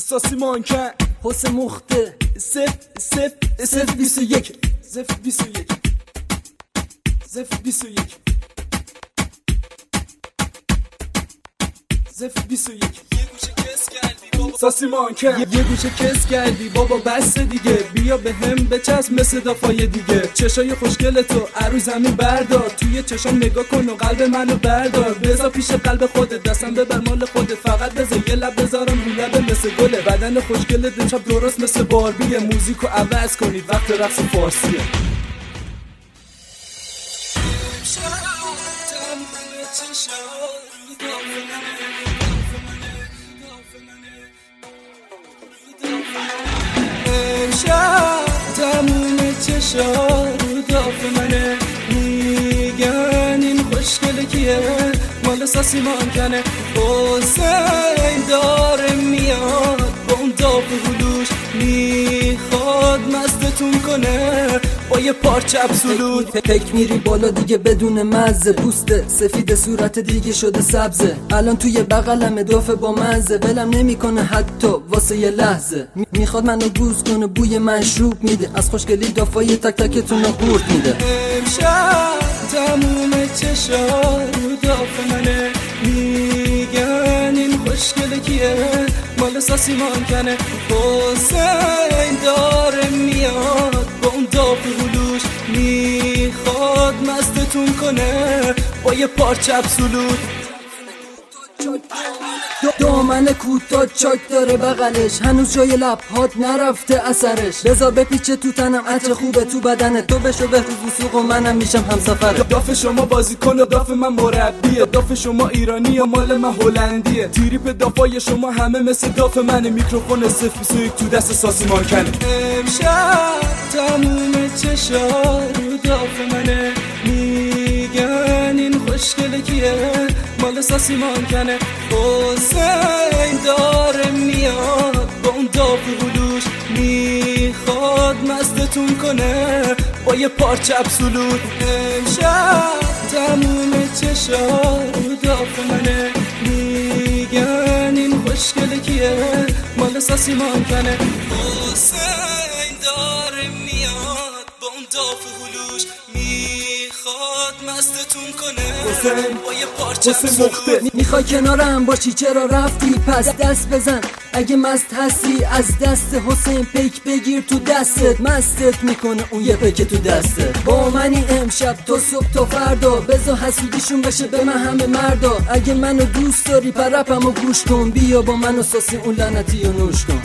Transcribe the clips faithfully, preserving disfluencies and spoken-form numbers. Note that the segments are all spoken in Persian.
ساسی مانکن حسین مخته سف سف سف بیست و یک سف بیست و یک سف بیست و یک سف بیست و یک ساسی مانکن یه گوشه کس کردی بابا بس دیگه، بیا به هم بچسب مثل دافای دیگه. چشای خوشگل تو عروی زمین بردار، توی چشام نگاه کن و قلب منو بردار. بذار پیش قلب خودت، دستم ببر مال خودت، فقط بذار یه لب بذارم رو لب مثل گله. بدن خوشگل دمشب درست مثل باربیه، موزیکو عوض کنید وقت رقص فارسیه. امشب تموم چشا رو داف منه، میگن این خوشگله کیه، مال ساسی مانکنه. حسین داره میاد با اون داف هلوش، میخواد مستتون کنه با یه پارچه ابسولوت. فکر میری بالا دیگه بدون مزه، پوست سفید صورت دیگه شده سبزه. الان توی بغلم دافه با مزه، ولم نمیکنه حتی واسه یه لحظه. میخواد منو گوز کنه، بوی مشروب میده، از خوشگلی دافای تک تکتون رو قورت میده. امشب تموم چشا رو داف منه، میگن این خوشگله کیه، مال ساسی مانکنه. حسین داره میاد با اون داف هلوش، میخواد مستتون کنه با یه پارچه ابسولوت. دامن کوتاه چاک داره بغلش، هنوز جای لبهات نرفته اثرش. بذار بپیچه تو تنم، عطر خوبه تو بدنت، تو بشو بهروز وثوق و منم میشم همسفره. داف شما بازیکن و داف من مربیه، داف شما ایرانی و مال من هلندیه. تریپ دافای شما همه مثل داف منه، میکروفون صفر بیست و یک تو دست ساسی مانکنه. امشب تموم چشا رو داف منه، میگن این خوشگله کیه، مال ساسی مانکنه. حسین داره میاد با اون داف هلوش، میخواد مستتون کنه با یه پارچه ابسولوت. امشب تموم چشا رو داف منه، میگن این خوشگله کیه، مال ساسی مانکنه. حسین داره میاد با اون داف هلوش، میخواد مستتون کنه با یه پارچه ابسولوت. میخوای کنارم باشی چرا رفتی، پس دست بزن اگه مست هستی. از دست حسین پیک بگیر تو دستت، مستت میکنه اون یه پیک تو دستت. با منی امشب تا صبح تا فردا، بذار حسودیشون بشه به من همه مردا. اگه منو دوست داری پرپمو گوش کن، بیا با منو ساسی اون لعنتی رو نوش کن.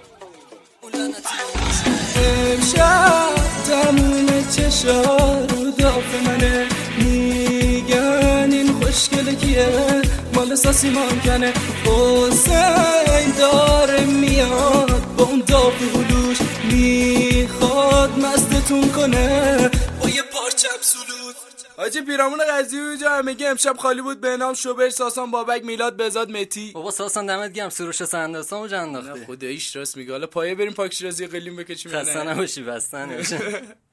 امشب تموم چشا رو داف منه، میگن این خوشگله کیه، مال ساسی مانکنه. حسین داره میاد با اون داف هلوش، میخواد مستتون کنه با یه پارچه ابسولوت. حاجی پیرامون قضیه اونجا همگی امشب خالی بود. به نام شوبر، ساسان، بابک، میلاد، بزاد، متی. بابا ساسان دمت گرم، سروش سندرسامو جا انداختی. خداییش راست میگه. حالا پایه بریم پاک شیرازی قلیم بکشیم. خسته نباشی، بستن